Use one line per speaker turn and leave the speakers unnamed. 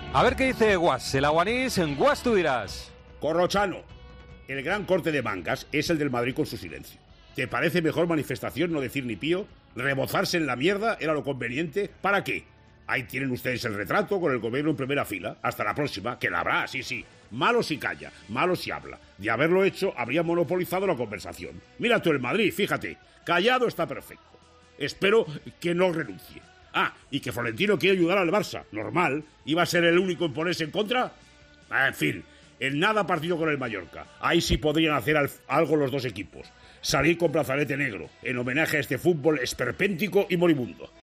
A ver qué dice Guas, el aguanís en Guas tú dirás.
Corrochano, el gran corte de mangas es el del Madrid con su silencio. ¿Te parece mejor manifestación no decir ni pío? ¿Rebozarse en la mierda era lo conveniente? ¿Para qué? Ahí tienen ustedes el retrato con el gobierno en primera fila. Hasta la próxima, que la habrá, sí. Malo si calla, malo si habla. De haberlo hecho, habría monopolizado la conversación. Mira tú el Madrid, fíjate, callado está perfecto. Espero que no renuncie. Y que Florentino quiere ayudar al Barça. Normal. ¿Iba a ser el único en ponerse en contra? En fin, en nada partido con el Mallorca. Ahí sí podrían hacer algo los dos equipos. Salir con brazalete negro, en homenaje a este fútbol esperpéntico y moribundo.